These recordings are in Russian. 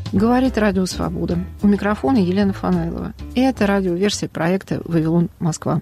Говорит Радио Свобода. У микрофона Елена Фанайлова. И это радиоверсия проекта «Вавилон, Москва».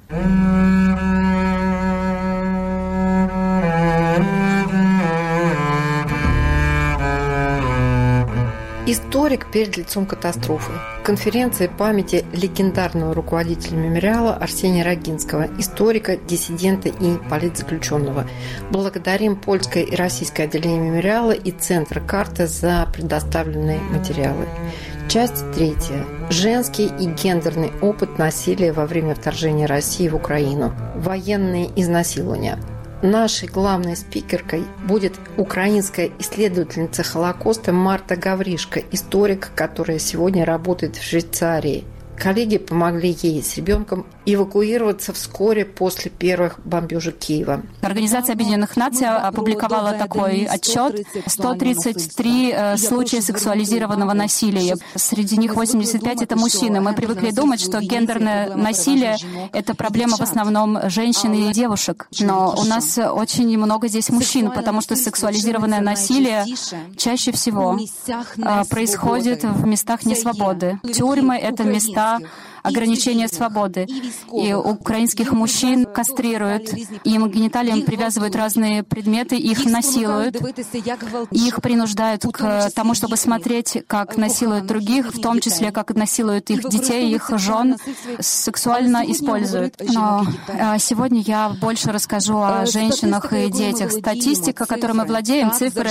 Историк перед лицом катастрофы. Конференция памяти легендарного руководителя мемориала Арсения Рогинского, историка, диссидента и политзаключенного. Благодарим польское и российское отделение мемориала и Центр «Карта» за предоставленные материалы. Часть 3. Женский и гендерный опыт насилия во время вторжения России в Украину. Военные изнасилования. Нашей главной спикеркой будет украинская исследовательница Холокоста Марта Гавришко, историк, которая сегодня работает в Швейцарии. Коллеги помогли ей с ребенком эвакуироваться вскоре после первых бомбежек Киева. Организация Объединенных Наций опубликовала такой отчет. 133 случая сексуализированного насилия. Среди них 85 — это мужчины. Мы привыкли думать, что гендерное насилие — это проблема в основном женщин и девушек. Но у нас очень много здесь мужчин, потому что сексуализированное насилие чаще всего происходит в местах несвободы. Тюрьмы — это места ограничения свободы. И украинских мужчин кастрируют, им к гениталиям привязывают разные предметы, их насилуют, их принуждают к тому, чтобы смотреть, как насилуют других, в том числе, как насилуют их детей, их жен, сексуально используют. Но сегодня я больше расскажу о женщинах и детях. Статистика, которой мы владеем, цифры.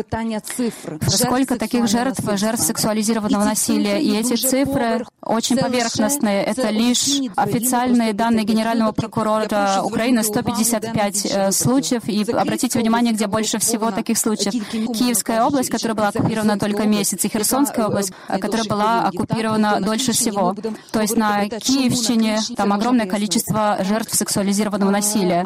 Сколько таких жертв сексуализированного насилия. И эти цифры очень поверхностные. Это лишь официальные данные Генерального прокурора Украины, 155 случаев. И обратите внимание, где больше всего таких случаев. Киевская область, которая была оккупирована только месяц, и Херсонская область, которая была оккупирована дольше всего. То есть на Киевщине там огромное количество жертв сексуализированного насилия.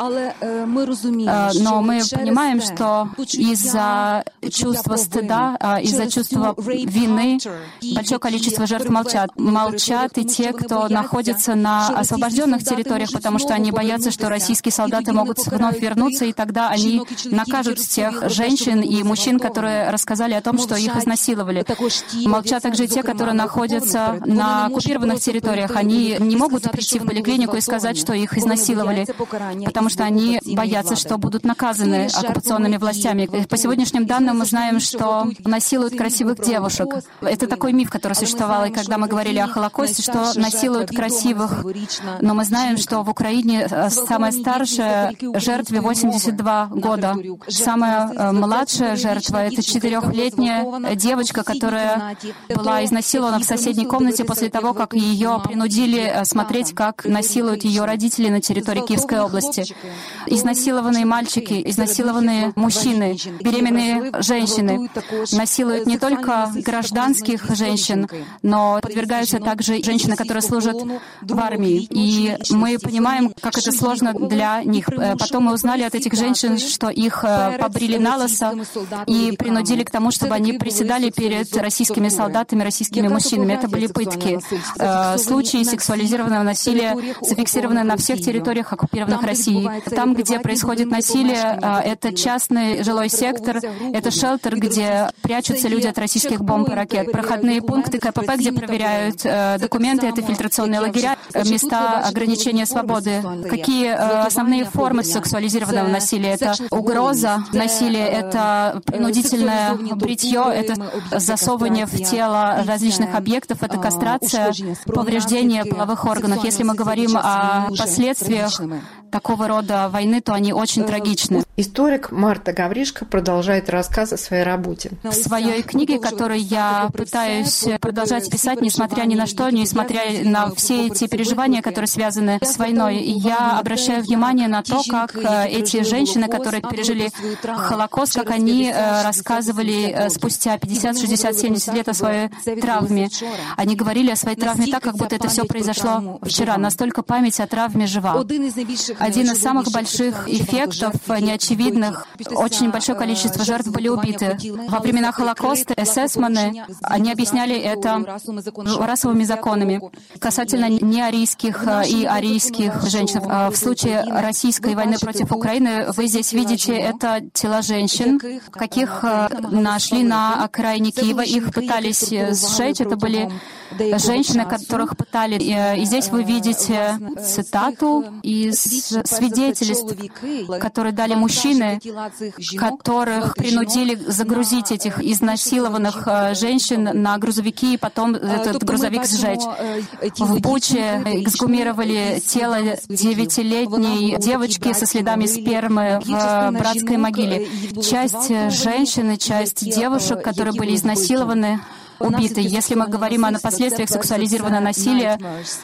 Но мы понимаем, что из-за чувства стыда, из-за чувства вины большое количество жертв молчат. Молчат и те, кто находится на освобожденных территориях, потому что они боятся, что российские солдаты могут вновь вернуться, и тогда они накажут тех женщин и мужчин, которые рассказали о том, что их изнасиловали. Молчат также те, которые находятся на оккупированных территориях. Они не могут прийти в поликлинику и сказать, что их изнасиловали, потому что они боятся, что будут наказаны оккупационными властями. По сегодняшним данным мы знаем, что насилуют красивых девушек. Это такой миф, который существовал, и когда мы говорили о Холокосте, что насилуют красивых. Но мы знаем, что в Украине самая старшая жертва 82 года. Самая младшая жертва — это 4-летняя девочка, которая была изнасилована в соседней комнате после того, как ее принудили смотреть, как насилуют ее родители на территории Киевской области. Изнасилованные мальчики, изнасилованные мужчины, беременные женщины насилуют не только гражданских женщин, но подвергаются также женщины, которые служат в армии. И мы понимаем, как это сложно для них. Потом мы узнали от этих женщин, что их побрили на лысо и принудили к тому, чтобы они приседали перед российскими солдатами, российскими мужчинами. Это были пытки. Случаи сексуализированного насилия зафиксированы на всех территориях оккупированных России. Там, где происходит насилие, это частный жилой сектор, это шелтер, где прячутся люди от российских бомб и ракет. Проходные пункты КПП, где проверяют документы, это фильтрационные лагеря, места ограничения свободы. Какие основные формы сексуализированного насилия? Это угроза насилия, это принудительное бритье, это засовывание в тело различных объектов, это кастрация, повреждение половых органов. Если мы говорим о последствиях такого рода войны, то они очень трагичны. Историк Марта Гавришко продолжает рассказ о своей работе. В своей книге, которую я пытаюсь продолжать писать, несмотря ни на что, несмотря на все эти переживания, которые связаны с войной, я обращаю внимание на то, как эти женщины, которые пережили Холокост, как они рассказывали спустя 50, 60, 70 лет о своей травме. Они говорили о своей травме так, как будто это все произошло вчера. Настолько память о травме жива. один из самых больших эффектов, неочевидных. Очень большое количество жертв были убиты. Во времена Холокоста эсэсманы, они объясняли это расовыми законами касательно неарийских и арийских женщин. В случае российской войны против Украины вы здесь видите это тела женщин, каких нашли на окраине Киева. Их пытались сжечь. Это были женщины, которых пытали. И здесь вы видите цитату из свидетельств, которые дали мужчины, которых принудили загрузить этих изнасилованных женщин на грузовики и потом этот грузовик сжечь. В Буче эксгумировали тело 9-летней девочки со следами спермы в братской могиле. Часть женщин и часть девушек, которые были изнасилованы, убиты. Если мы говорим о последствиях сексуализированного насилия,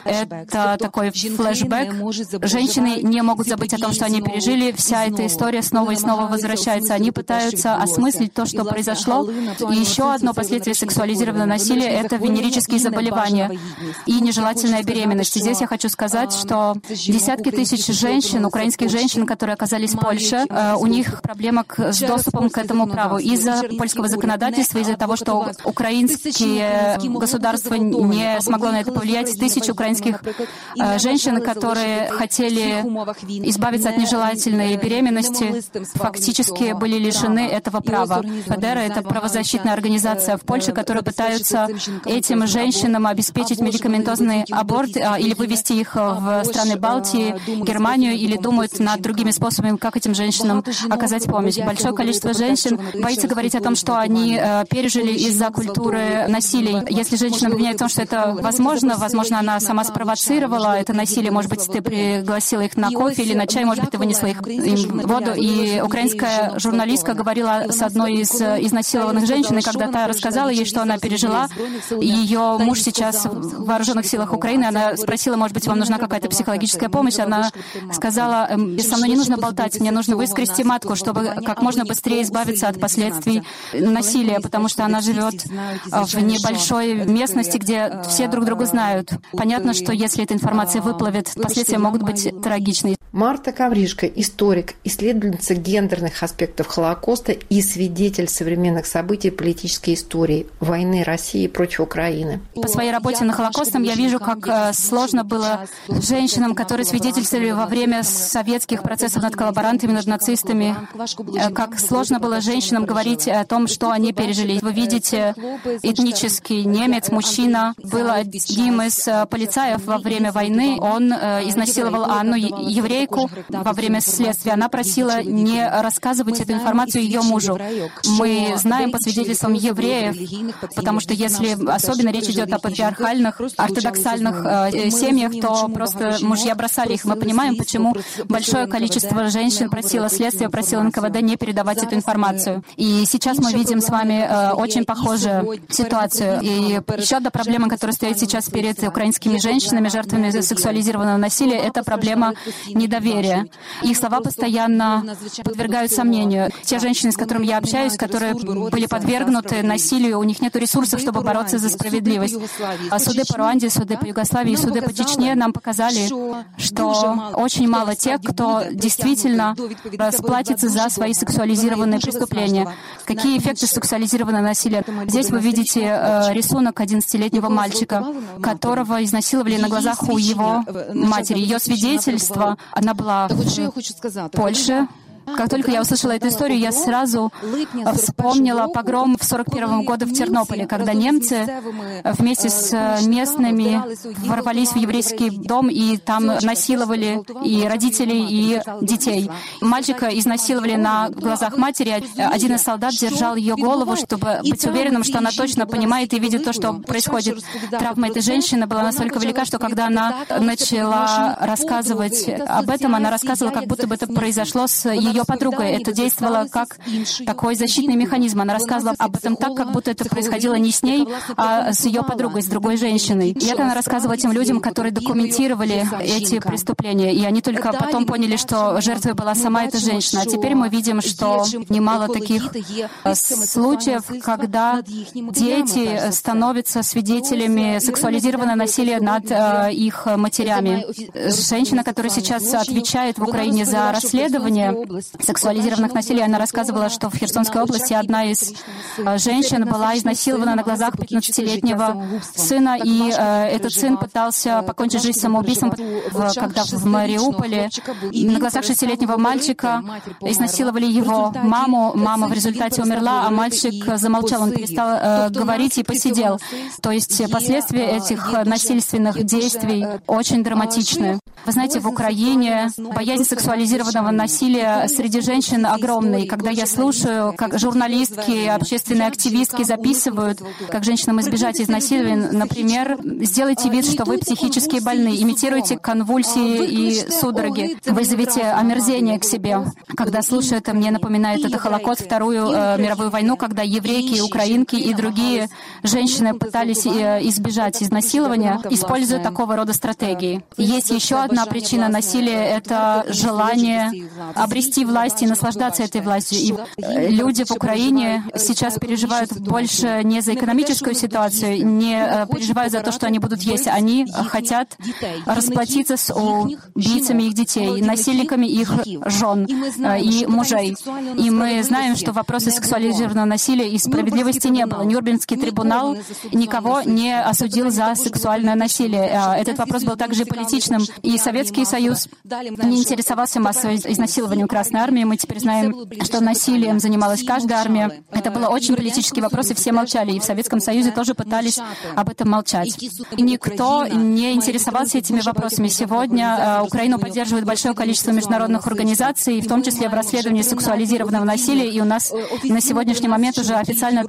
это такой флешбэк. Женщины не могут забыть о том, что они пережили. Вся эта история снова и снова возвращается. Они пытаются осмыслить то, что произошло. И еще одно последствие сексуализированного насилия — это венерические заболевания и нежелательная беременность. И здесь я хочу сказать, что десятки тысяч женщин, украинских женщин, которые оказались в Польше, у них проблема с доступом к этому праву. Из-за польского законодательства, из-за того, что украинские государство не смогло на это повлиять. Тысячи украинских женщин, которые хотели избавиться от нежелательной беременности, фактически были лишены этого права. ФДР — это правозащитная организация в Польше, которая пытается этим женщинам обеспечить медикаментозный аборт или вывести их в страны Балтии, Германию, или думают над другими способами, как этим женщинам оказать помощь. Большое количество женщин боится говорить о том, что они пережили из-за культуры насилия. Если женщина обвиняет в том, что это возможно, она сама спровоцировала это насилие, может быть, ты пригласила их на кофе или на чай, может быть, ты вынесла им воду. И украинская журналистка говорила с одной из изнасилованных женщин, и когда та рассказала ей, что она пережила, ее муж сейчас в вооруженных силах Украины, она спросила, может быть, вам нужна какая-то психологическая помощь, она сказала, со мной не нужно болтать, мне нужно выскрести матку, чтобы как можно быстрее избавиться от последствий насилия, потому что она живет в небольшой местности, где все друг друга знают. Понятно, что если эта информация выплывет, последствия могут быть трагичны. Марта Ковришко, историк, исследовательница гендерных аспектов Холокоста и свидетель современных событий политической истории войны России против Украины. По своей работе на Холокостом я вижу, как сложно было женщинам, которые свидетельствовали во время советских процессов над коллаборантами, над нацистами, как сложно было женщинам говорить о том, что они пережили. Вы видите, этнический немец, мужчина, был одним из полицаев во время войны. Он изнасиловал Анну, еврейку, во время следствия. Она просила не рассказывать эту информацию ее мужу. Мы знаем по свидетельствам евреев, потому что если особенно речь идет о патриархальных, ортодоксальных семьях, то просто мужья бросали их. Мы понимаем, почему большое количество женщин просило следствие, просило НКВД не передавать эту информацию. И сейчас мы видим с вами очень похожую ситуацию. И еще одна проблема, которая стоит сейчас перед украинскими женщинами, жертвами сексуализированного насилия, это проблема недоверия. Их слова постоянно подвергают сомнению. Те женщины, с которыми я общаюсь, которые были подвергнуты насилию, у них нет ресурсов, чтобы бороться за справедливость. Суды по Руанде, суды по Югославии, суды по Чечне нам показали, что очень мало тех, кто действительно расплатится за свои сексуализированные преступления. Какие эффекты сексуализированного насилия? Здесь вы видите рисунок 11-летнего мальчика, которого изнасиловали на глазах у его матери. Ее свидетельство, она была в Польше. Как только я услышала эту историю, я сразу вспомнила погром в 1941 году в Тернополе, когда немцы вместе с местными ворвались в еврейский дом и там насиловали и родителей, и детей. Мальчика изнасиловали на глазах матери. Один из солдат держал ее голову, чтобы быть уверенным, что она точно понимает и видит то, что происходит. Травма этой женщины была настолько велика, что когда она начала рассказывать об этом, она рассказывала, как будто бы это произошло с ее ее подругой. Это действовало как такой защитный механизм. Она рассказывала об этом так, как будто это происходило не с ней, а с ее подругой, с другой женщиной. И это она рассказывала тем людям, которые документировали эти преступления. И они только потом поняли, что жертвой была сама эта женщина. А теперь мы видим, что немало таких случаев, когда дети становятся свидетелями сексуализированного насилия над их матерями. Женщина, которая сейчас отвечает в Украине за расследование сексуализированных насилий, она рассказывала, что в Херсонской области одна из женщин была изнасилована на глазах 15-летнего сына, и этот сын пытался покончить жизнь самоубийством, когда в Мариуполе на глазах 6-летнего мальчика изнасиловали его маму. Мама в результате умерла, а мальчик замолчал, он перестал говорить и посидел. То есть последствия этих насильственных действий очень драматичны. Вы знаете, в Украине боязнь сексуализированного насилия среди женщин огромная. И когда я слушаю, как журналистки, общественные активистки записывают, как женщинам избежать изнасилования, например, сделайте вид, что вы психически больны, имитируйте конвульсии и судороги, вызовите омерзение к себе. Когда слушаю это, мне напоминает это Холокост, Вторую мировую войну, когда еврейки, украинки и другие женщины пытались избежать изнасилования, используя такого рода стратегии. Есть еще одна причина насилия — это желание обрести власть и наслаждаться этой властью. И люди в Украине сейчас переживают больше не за экономическую ситуацию, не переживают за то, что они будут есть. Они хотят расплатиться с убийцами их детей, насильниками их жен и мужей. И мы знаем, что вопросы сексуализированного насилия и справедливости не было. Нюрнбергский трибунал никого не осудил за сексуальное насилие. Этот вопрос был также политичным. И Советский Союз не интересовался массовым изнасилованием Красной Армии. Мы теперь знаем, что насилием занималась каждая армия. Это был очень политический вопрос, и все молчали. И в Советском Союзе тоже пытались об этом молчать. И никто не интересовался этими вопросами. Сегодня Украину поддерживает большое количество международных организаций, в том числе в расследовании сексуализированного насилия. И у нас на сегодняшний момент уже официально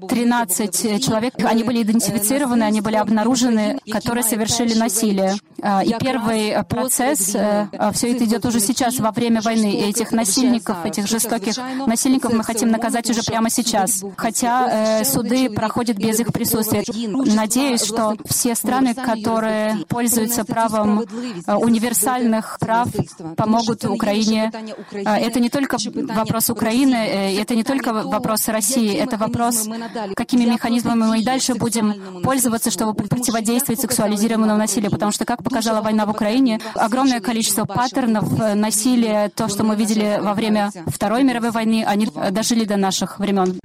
13 человек. Они были идентифицированы, они были обнаружены, которые совершили насилие. И первый процесс, все это идет уже сейчас, во время войны. И этих насильников, этих жестоких насильников мы хотим наказать уже прямо сейчас. Хотя суды проходят без их присутствия. Надеюсь, что все страны, которые пользуются правом универсальных прав, помогут Украине. Это не только вопрос Украины, это не только вопрос России, это вопрос, какими механизмами мы и дальше будем пользоваться, чтобы противодействовать сексуализированному насилию. Потому что, как показала война в Украине, огромное количество паттернов насилия, то, что мы видели во время Второй мировой войны, они дожили до наших времен.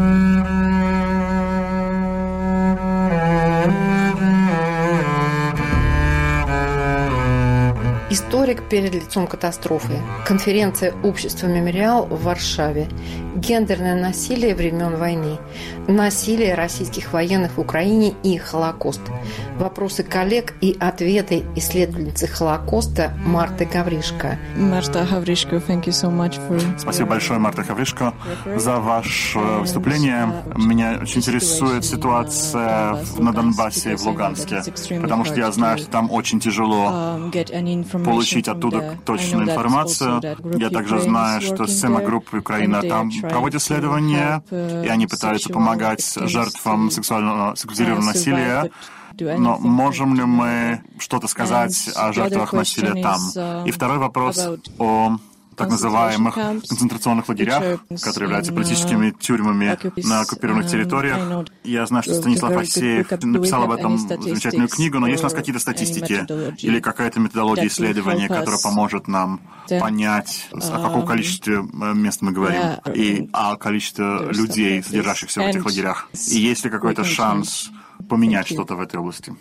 Историк перед лицом катастрофы. Конференция «Общество Мемориал» в Варшаве. Гендерное насилие времен войны. Насилие российских военных в Украине и Холокост. Вопросы коллег и ответы исследовательницы Холокоста Марты Гавришко. Марта Гавришко, thank you so much for... Спасибо большое, Марта Гавришко, за ваше выступление. Меня очень интересует ситуация на Донбассе и в Луганске, потому что я знаю, что там очень тяжело получить оттуда точную информацию. Я также знаю, что СЕМА-группа Украина там проводит исследования, и они пытаются помогать жертвам сексуализированного насилия. Но можем ли мы что-то сказать о жертвах насилия там? И второй вопрос о так называемых концентрационных лагерях, которые являются политическими тюрьмами на оккупированных территориях. Я знаю, что Станислав Алексеев написал об этом замечательную книгу, но есть у нас какие-то статистики или какая-то методология исследования, которая поможет нам понять, о каком количестве мест мы говорим, и о количестве людей, содержащихся в этих лагерях. И есть ли какой-то шанс поменять что-то в этой области?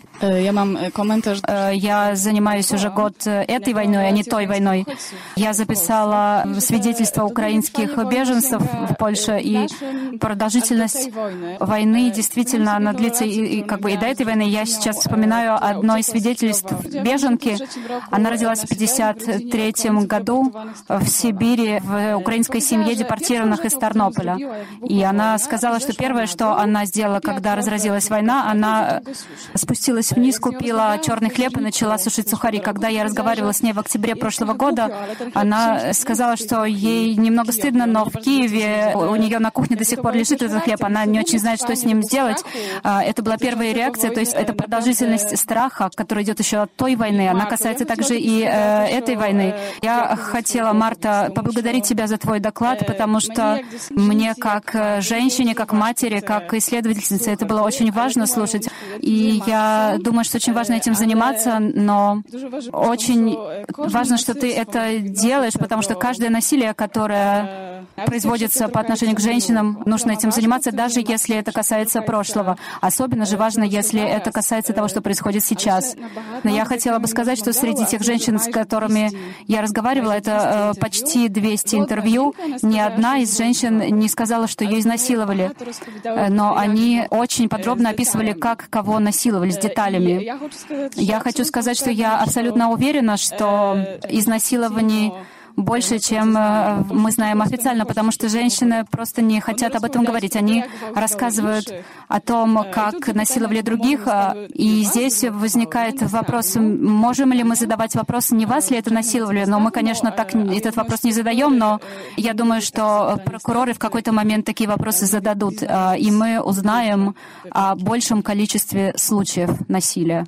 Я занимаюсь уже год этой войной, а не той войной. Я записала свидетельства украинских беженцев в Польше, и продолжительность войны действительно, она длится и до этой войны. Я сейчас вспоминаю одно из свидетельств беженки. Она родилась в 1953 году в Сибири, в украинской семье депортированных из Тарнополя. И она сказала, что первое, что она сделала, когда разразилась война, она спустилась вниз, купила черный хлеб и начала сушить сухари. Когда я разговаривала с ней в октябре прошлого года, она сказала, что ей немного стыдно, но в Киеве у нее на кухне до сих пор лежит этот хлеб. Она не очень знает, что с ним сделать. Это была первая реакция, то есть это продолжительность страха, которая идет еще от той войны. Она касается также и этой войны. Я хотела, Марта, поблагодарить тебя за твой доклад, потому что мне как женщине, как матери, как исследовательнице, это было очень важно слушать. И я думаю, что очень важно этим заниматься, но очень важно, что ты это делаешь, потому что каждое насилие, которое производится по отношению к женщинам, нужно этим заниматься, даже если это касается прошлого. Особенно же важно, если это касается того, что происходит сейчас. Но я хотела бы сказать, что среди тех женщин, с которыми я разговаривала, это почти 200 интервью, ни одна из женщин не сказала, что ее изнасиловали. Но они очень подробно описывали, как кого насиловали, с деталями. Я хочу сказать, что я абсолютно уверена, что изнасилований больше, чем мы знаем официально, потому что женщины просто не хотят об этом говорить. Они рассказывают о том, как насиловали других, и здесь возникает вопрос, можем ли мы задавать вопрос, не вас ли это насиловали? Но мы, конечно, так этот вопрос не задаем, но я думаю, что прокуроры в какой-то момент такие вопросы зададут, и мы узнаем о большем количестве случаев насилия.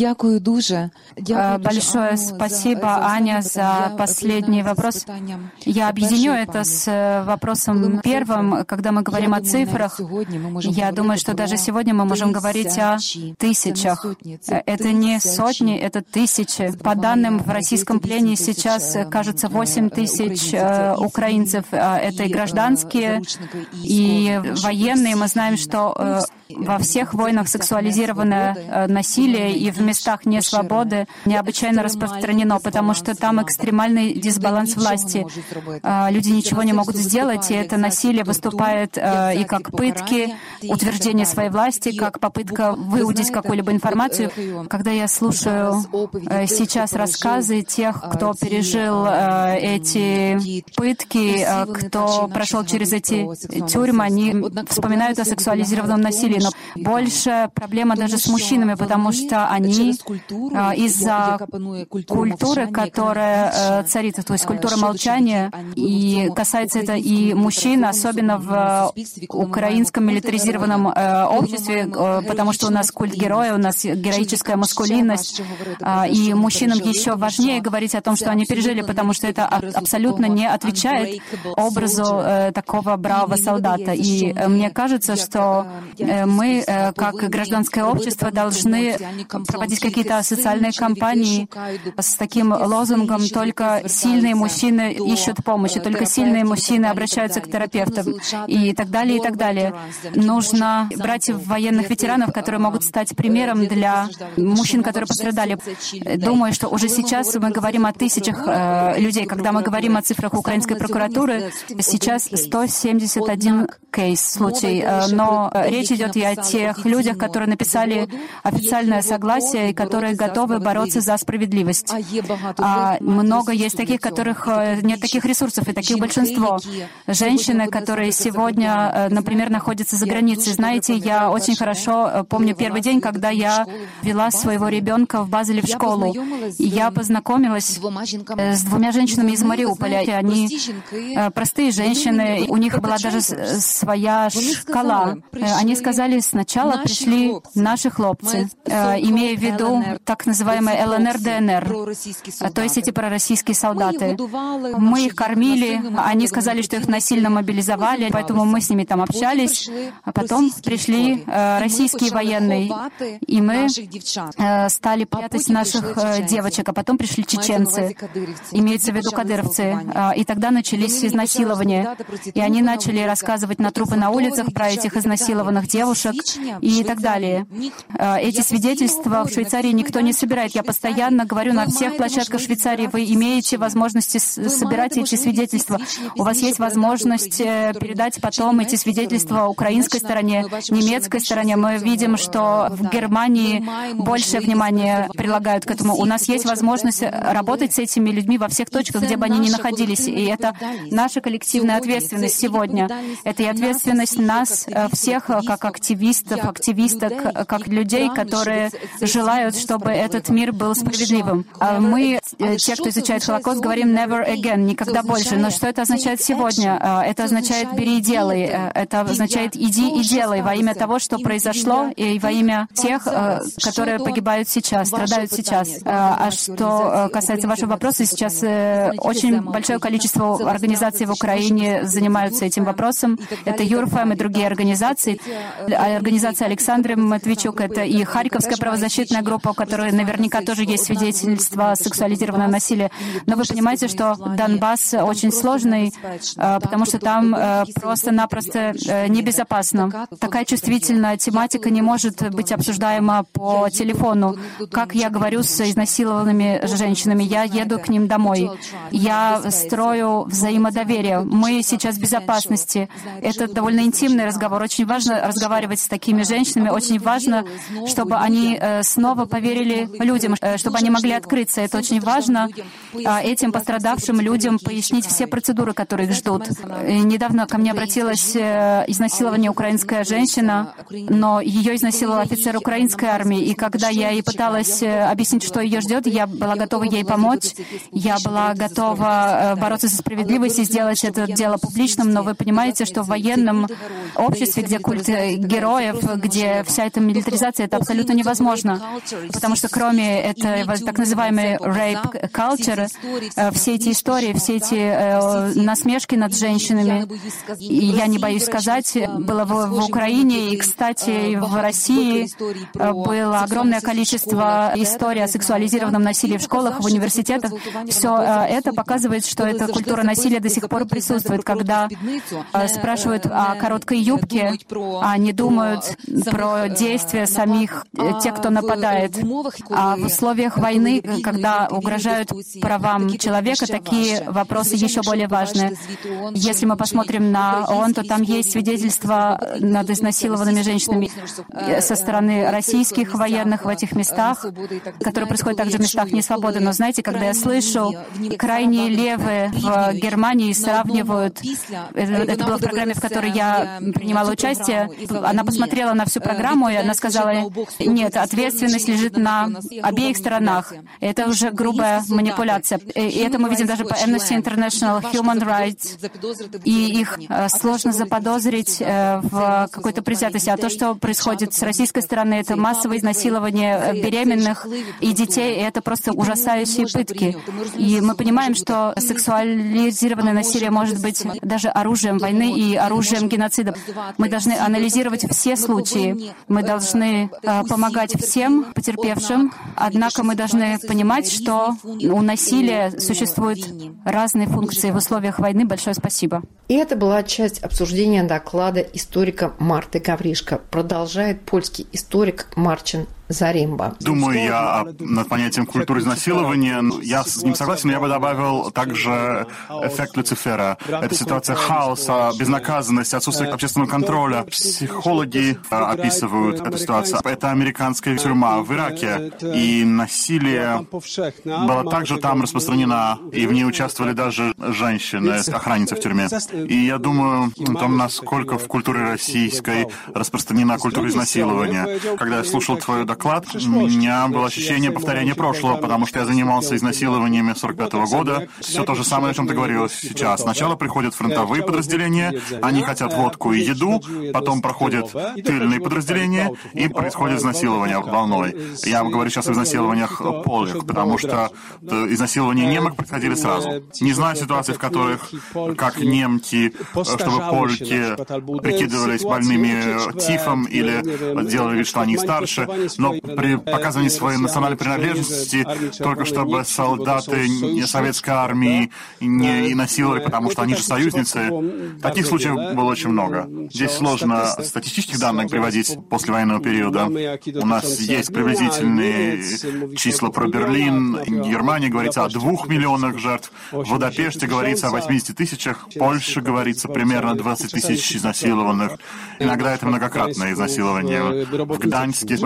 Большое спасибо, Аня, за последний вопрос. Я объединю это с вопросом первым, когда мы говорим о цифрах. Я думаю, что даже сегодня мы можем говорить о тысячах. Это не сотни, это тысячи. По данным, в российском плене сейчас, кажется, 8 тысяч украинцев. Это и гражданские, и военные. Мы знаем, что во всех войнах сексуализированное насилие и в местах несвободы необычайно распространено, потому что там экстремальный дисбаланс власти. Люди ничего не могут сделать, и это насилие выступает и как пытки, утверждение своей власти, как попытка выудить какую-либо информацию. Когда я слушаю сейчас рассказы тех, кто пережил эти пытки, кто прошел через эти тюрьмы, они вспоминают о сексуализированном насилии. Но больше проблема даже с мужчинами, потому что они из-за культуры, которая царит, то есть культура молчания, и касается это и мужчин, особенно в украинском милитаризированном обществе, потому что у нас культ героя, у нас героическая маскулинность, и мужчинам еще важнее говорить о том, что они пережили, потому что это абсолютно не отвечает образу такого бравого солдата. И мне кажется, что мы, как гражданское общество, должны проводить какие-то социальные кампании с таким лозунгом: только сильные мужчины ищут помощи, только сильные мужчины обращаются к терапевтам, и так далее, и так далее. Нужно брать военных ветеранов, которые могут стать примером для мужчин, которые пострадали. Думаю, что уже сейчас мы говорим о тысячах людей. Когда мы говорим о цифрах украинской прокуратуры, сейчас 171 случай, но речь идет и о тех людях, которые написали официальное согласие и которые готовы бороться за справедливость. А много есть таких, которых нет таких ресурсов, и таких большинство. Женщины, которые сегодня, например, находятся за границей. Знаете, я очень хорошо помню первый день, когда я вела своего ребенка в Базеле в школу. И я познакомилась с двумя женщинами из Мариуполя. Они простые женщины, у них была даже своя шкала. Они сказали, сначала пришли наши хлопцы, имея в виду так называемые ЛНР, ДНР, то есть эти пророссийские солдаты. Мы их кормили, они сказали, что их насильно мобилизовали, поэтому мы с ними там общались. А потом пришли российские военные, и мы стали прятать наших девочек, а потом пришли чеченцы, имеется в виду кадыровцы, и тогда начались изнасилования. И они начали рассказывать на трупы на улицах про этих изнасилованных девушек и так далее. Эти свидетельства в Швейцарии никто не собирает. Я постоянно говорю на всех площадках Швейцарии: вы имеете возможность собирать эти свидетельства. У вас есть возможность передать потом эти свидетельства украинской стороне, немецкой стороне. Мы видим, что в Германии больше внимания прилагают к этому. У нас есть возможность работать с этими людьми во всех точках, где бы они ни находились. И это наша коллективная ответственность сегодня. Это и ответственность ответственность нас всех, как активистов, активисток, как людей, которые желают, чтобы этот мир был справедливым. Мы, те, кто изучает Холокост, говорим «never again», никогда больше. Но что это означает сегодня? Это означает «бери и делай». Это означает «иди и делай» во имя того, что произошло, и во имя тех, которые погибают сейчас, страдают сейчас. А что касается вашего вопроса, сейчас очень большое количество организаций в Украине занимаются этим вопросом. Это Юрфэм и другие организации. Организация Александры Матвейчук, это и Харьковская правозащитная группа, у которой наверняка тоже есть свидетельства сексуализированного насилия. Но вы понимаете, что Донбасс очень сложный, потому что там просто-напросто небезопасно. Такая чувствительная тематика не может быть обсуждаема по телефону. Как я говорю с изнасилованными женщинами, я еду к ним домой. Я строю взаимодоверие. Мы сейчас в безопасности. Это довольно интимный разговор. Очень важно разговаривать с такими женщинами. Очень важно, чтобы они снова поверили людям, чтобы они могли открыться. Это очень важно этим пострадавшим людям пояснить все процедуры, которые их ждут. Недавно ко мне обратилась изнасилование украинская женщина, но ее изнасиловал офицер украинской армии. И когда я ей пыталась объяснить, что ее ждет, я была готова ей помочь. Я была готова бороться за справедливость и сделать это дело публичным, но вы понимаете, что в военном обществе, где культ героев, где вся эта милитаризация, это абсолютно невозможно. Потому что кроме этой так называемой rape culture, все эти истории, все эти насмешки над женщинами, и я не боюсь сказать, было в Украине, и, кстати, в России было огромное количество историй о сексуализированном насилии в школах, в университетах. Все это показывает, что эта культура насилия до сих пор присутствует. Когда спрашивают о короткой юбке, они думают про действия самих тех, кто нападает. А в условиях войны, когда угрожают правам человека, такие вопросы еще более важны. Если мы посмотрим на ООН, то там есть свидетельства над изнасилованными женщинами со стороны российских военных в этих местах, которые происходят также в местах несвободы. Но знаете, когда я слышу, крайние левые в Германии сравнивают, это было в программе, в которой я принимала участие, она посмотрела на всю программу, и она сказала, нет, ответственность лежит на обеих сторонах. Это уже грубая манипуляция. И это мы видим даже по Amnesty International, Human Rights, и их сложно заподозрить в какой-то предвзятости. А то, что происходит с российской стороны, это массовое изнасилование беременных и детей, и это просто ужасающие пытки. И мы понимаем, что сексуализированное насилие может быть даже оружием войны и оружием геноцида. Мы должны анализировать все случаи, мы должны помогать всем потерпевшим, однако мы должны понимать, что у насилия существуют разные функции в условиях войны. Большое спасибо. И это была часть обсуждения доклада историка Марты Гавришко. Продолжает польский историк Марчин Заремба. Думаю я над понятием культуры изнасилования. Я с ним согласен, но я бы добавил также эффект Люцифера. Это ситуация хаоса, безнаказанности, отсутствие общественного контроля. Психологи описывают эту ситуацию. Это американская тюрьма в Ираке. И насилие было также там распространено, и в ней участвовали даже женщины, охранницы в тюрьме. И я думаю о том, насколько в культуре российской распространена культура изнасилования. Когда я слушал твою доклад, у меня было ощущение повторения прошлого, потому что я занимался изнасилованиями 1945 года. Все то же самое, о чем ты говорил сейчас. Сначала приходят фронтовые подразделения, они хотят водку и еду, потом проходят тыльные подразделения, и происходит изнасилование волной. Я говорю сейчас о изнасилованиях полек, потому что изнасилования немок происходили сразу. Не знаю ситуаций, в которых, как немки, чтобы польки прикидывались больными тифом или делали вид, что они старше, но при показывании своей национальной принадлежности, только чтобы солдаты советской армии не насиловали, потому что они же союзницы. Таких случаев было очень много. Здесь сложно статистических данных приводить после военного периода. У нас есть приблизительные числа про Берлин, Германия говорится о 2 миллионах жертв, в Будапеште говорится о 80 тысячах, в Польше говорится примерно 20 тысяч изнасилованных. Иногда это многократное изнасилование. В Гданьске рабочие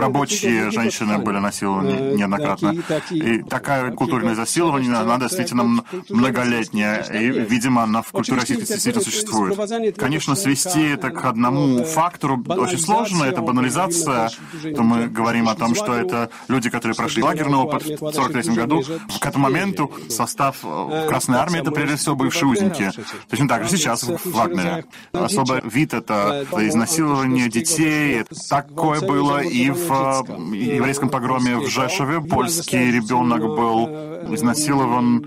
такие женщины были насилованы неоднократно. И такая культура изнасилования, она действительно многолетняя. И, видимо, она в культуре российской действительно существует. Конечно, свести это к одному фактору очень сложно. Это банализация. То мы говорим о том, что это люди, которые прошли лагерный опыт в 1943 году. К этому моменту состав Красной Армии — это, прежде всего, бывшие узники. Точно так же сейчас в Вагнере. Особый вид — это изнасилование детей. Такое было и в еврейском погроме в Жешове. Польский ребенок был изнасилован,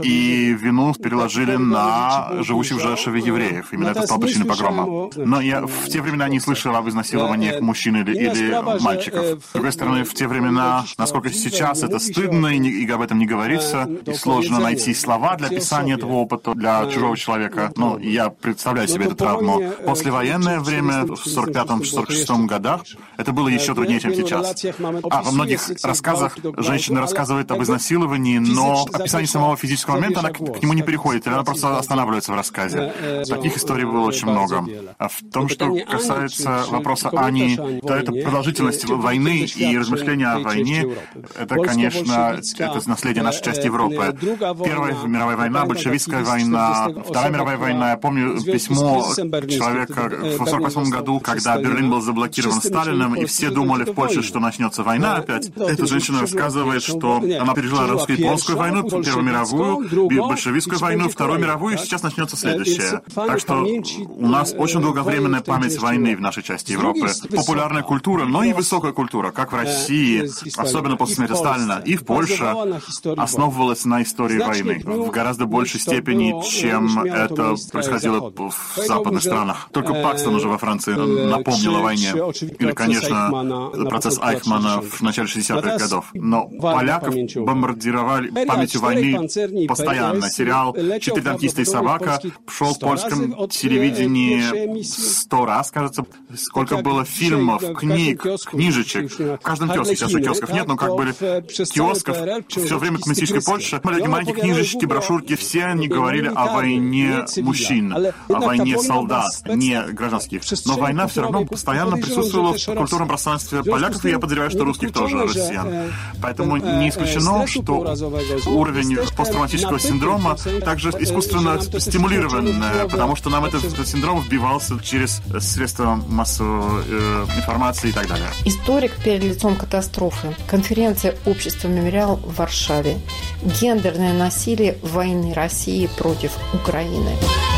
и вину переложили на живущих в Жешове евреев. Именно это стало причиной погрома. Но я в те времена не слышал об изнасилованиях мужчин или мальчиков. С другой стороны, в те времена, насколько сейчас это стыдно, и об этом не говорится, и сложно найти слова для описания этого опыта для чужого человека. Но я представляю себе эту травму. Послевоенное время, в 1945-1946 годах, это было еще труднее, чем сейчас. Во многих рассказах женщина рассказывает об изнасиловании, но описание самого физического момента, она к нему не переходит, или она просто останавливается в рассказе. Таких историй было очень много. А в том, что касается вопроса Ани, то это продолжительность войны и размышления о войне, это, конечно, это наследие нашей части Европы. Первая мировая война, большевистская война, Вторая мировая война. Я помню письмо человека в 1948 году, когда Берлин был заблокирован Сталиным, и все думали в Польше, что начнется война опять. Эта женщина рассказывает, что она пережила русско-японскую войну, Первую мировую, большевистскую войну, Вторую мировую, и сейчас начнется следующая. Так что у нас очень долговременная память войны в нашей части Европы. Популярная культура, но и высокая культура, как в России, особенно после смерти Сталина, и в Польше, основывалась на истории войны в гораздо большей степени, чем это происходило в западных странах. Только Пакстон уже во Франции напомнил о войне. Или, конечно, процесс Айхмана в начале 60-х годов. Но поляков бомбардировали памятью войны постоянно. Сериал «Четыре танкиста и собака» шел в польском телевидении 100 раз, кажется. Сколько было фильмов, книг, книжечек. В каждом киоске, сейчас уже киосков нет, но как были киосков, все время коммунистической Польши, маленькие книжечки, брошюрки, все они говорили о войне мужчин, о войне солдат, не гражданских. Но война все равно постоянно присутствовала в культурном пространстве поляков, и я подозреваю, что русских тоже, россиян. Поэтому не исключено, что уровень посттравматического синдрома также искусственно стимулирован, потому что нам этот синдром вбивался через средства массовой информации и так далее. Историк перед лицом катастрофы. Конференция общества «Мемориал» в Варшаве. Гендерное насилие войны России против Украины.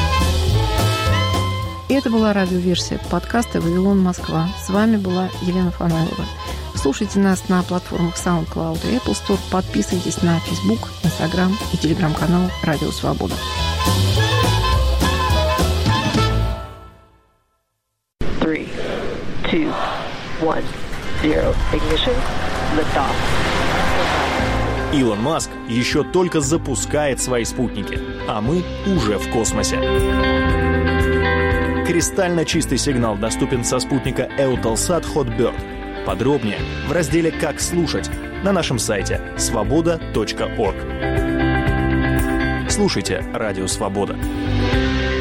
Это была радиоверсия подкаста «Вавилон, Москва». С вами была Елена Фанайлова. Слушайте нас на платформах SoundCloud и Apple Store. Подписывайтесь на Facebook, Instagram и телеграм-канал «Радио Свобода». Three, two, one, zero. Ignition. Liftoff. Илон Маск еще только запускает свои спутники, а мы уже в космосе. Кристально чистый сигнал доступен со спутника Eutelsat Hotbird. Подробнее в разделе «Как слушать» на нашем сайте svoboda.org. Слушайте «Радио Свобода».